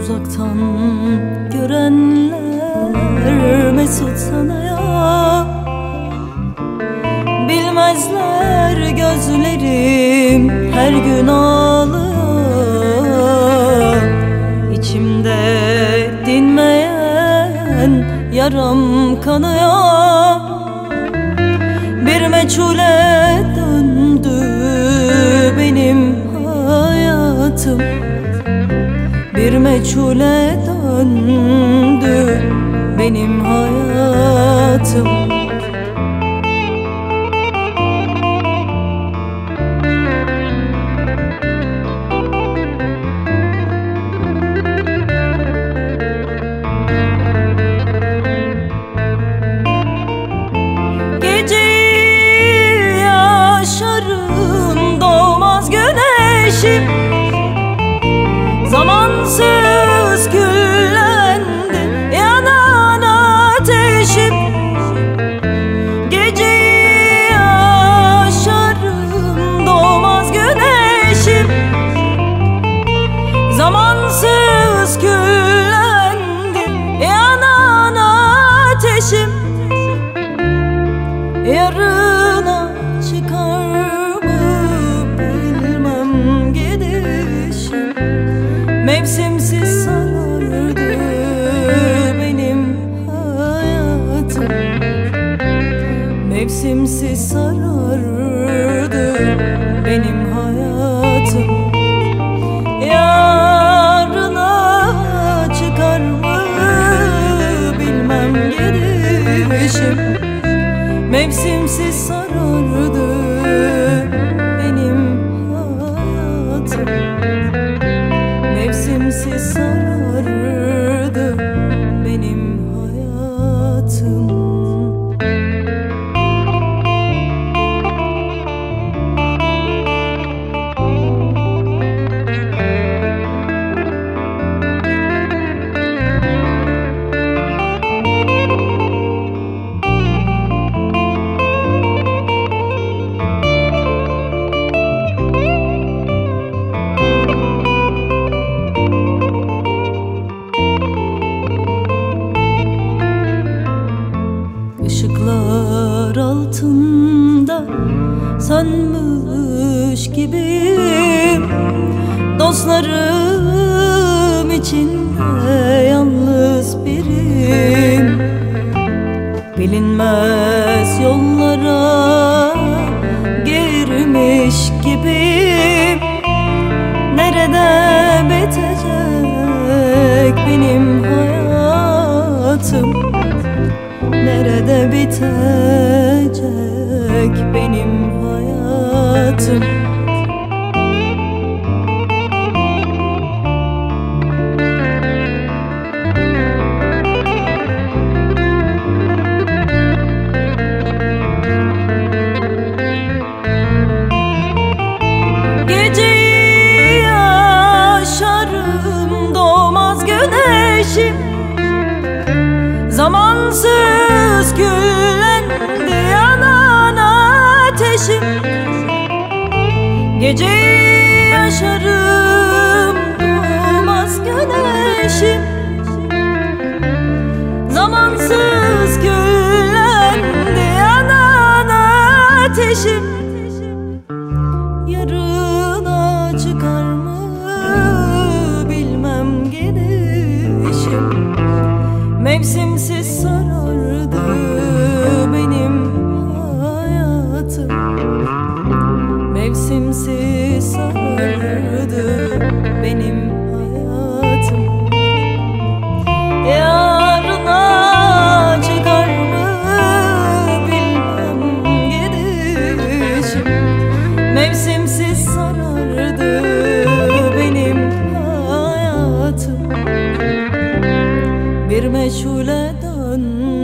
Uzaktan görenler mesut sanaya, bilmezler gözlerim her gün ağlıyor. İçimde dinmeyen yaram kanıyor. Bir meçhule döndü benim hayatım, bir meçhule döndü benim hayatım. Geceyi yaşarım, doğmaz güneşim. Zamansız küllendi yanan ateşim. Geceyi yaşarım, doğmaz güneşim. Zamansız küllendi yanan ateşim. Yarına çıkar mı bilmem gidişim. Mevsimsiz sarardı benim hayatım, mevsimsiz sarardı benim hayatım. Yarına çıkar mı bilmem gidişim. Mevsimsiz sarardı benim hayatım, mevsimsiz sarardı benim hayatım. Işıklar altında sönmüş gibiyim. Dostlarım içinde yalnız birim. Bilinmez yollara girmiş gibiyim. Nerede bitecek benim hayatım? Nerede bitecek benim hayatım? Geceyi yaşarım, doğmaz güneşim. Zamansız küllendi yanan ateşim. Geceyi yaşarım, doğmaz güneşim. Zamansız küllendi yanan ateşim. Yarına çıkar mı bilmem gidişim. Mevsimsiz sarardı benim hayatım, mevsimsiz sarardı benim hayatım. Yarına çıkar mı bilmem gidişim. Mevsimsiz sarardı benim hayatım, bir meçhule döndü